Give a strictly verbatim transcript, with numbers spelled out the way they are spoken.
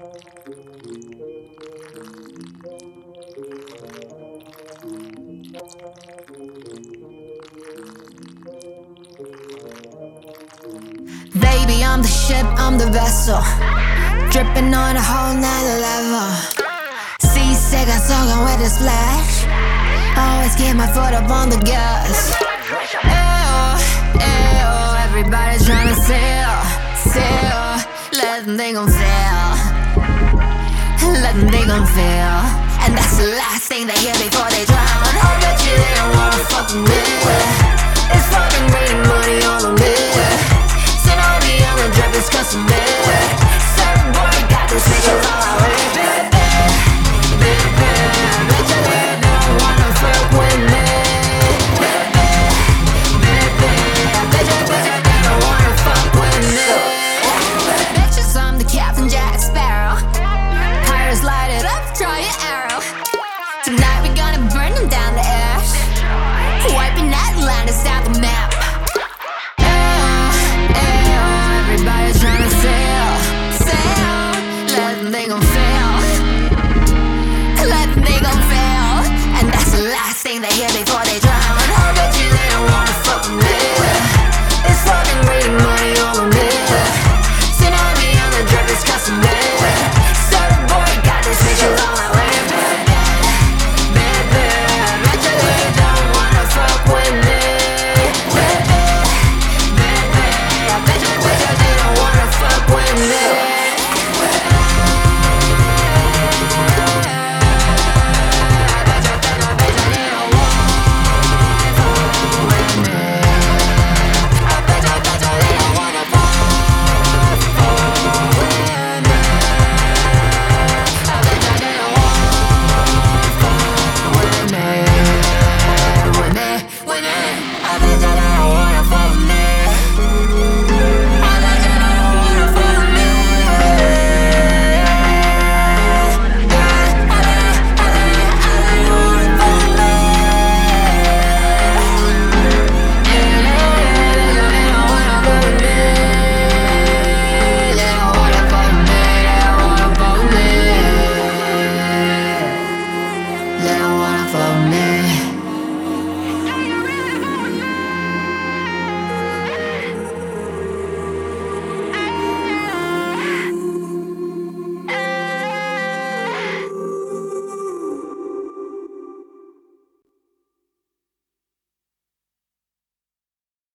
Baby, I'm the ship, I'm the vessel, dripping on a whole nother level. Seasick, I'm soaking with a splash. Always keep my foot up on the gas. Ew, ew, everybody's trying to sail, sail. Let them think I'm fail, let them think I'm fail. And that's the last thing they hear before they drown. I bet you they don't wanna fuck with me. It's fucking raining money on the me. It's custom made.